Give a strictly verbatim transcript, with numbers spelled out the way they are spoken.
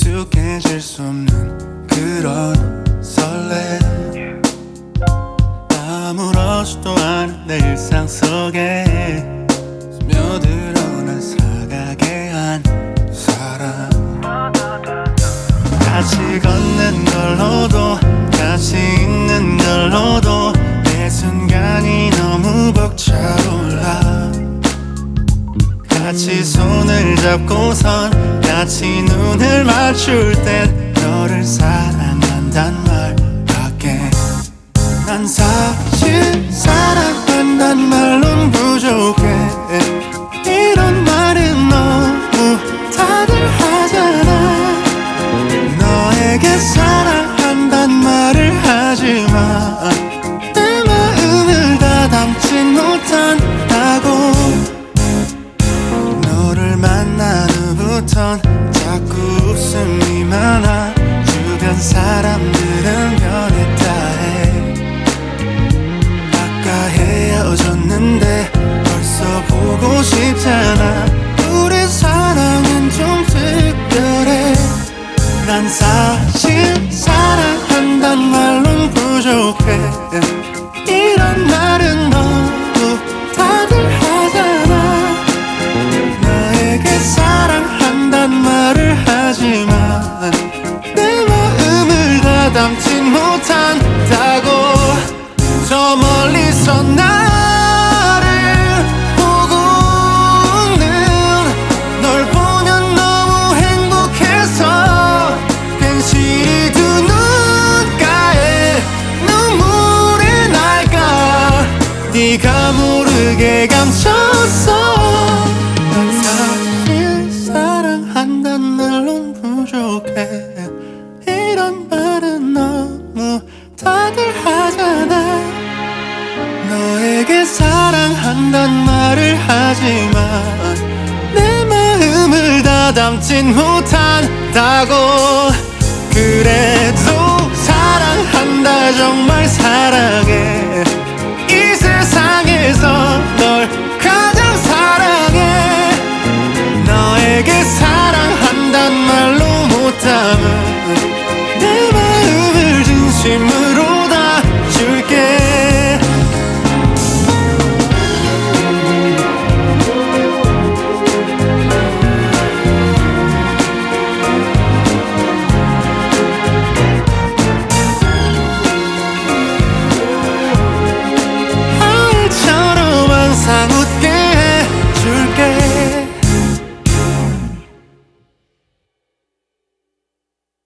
익숙해질 수 없는 그런 설렘, 아무렇지도 않은 내 일상 속에 스며들어 난 살아가게 한 사람. 같이 걷는 걸로도 같이 있는 걸로도 내 순간이 너무 벅차올라. 같이 손을 잡고선 같이 눈을 맞출 땐 너를 사랑한단 말밖에. 난 사실 사랑한단 말론 부족해. 이런 말은 너무 다들 하잖아. 너에게 사랑한단 말을 하지만 내 마음을 다 담진 못한다고. 너를 만난 후부턴 자꾸 웃음이 많아. 주변 사람들은 변했다 해. 아까 헤어졌는데 벌써 보고 싶잖아. 우리 사랑은 좀 특별해. 난 사실 사랑한단 말론 부족해. 이런 말은 너무 다들 하잖아. 너에게 사랑한단 말을 하지만 내 마음을 다 담진 못한다고. 저 멀리서 나를 보고는 널 보면 너무 행복해서 괜시리 두 눈가에 눈물이 날까. 네가 모르게 감췄어. 난 사실 사랑한단 말론 부족해. 이런 말은 너무 다들 하잖아. 너에게 사랑한단 말을 하지만 내 마음을 다 담진 못한다고. 그래도 사랑한다 정말 사랑해. 이 세상에서 널 가장 사랑해. 너에게 사랑한단 말로 못 담은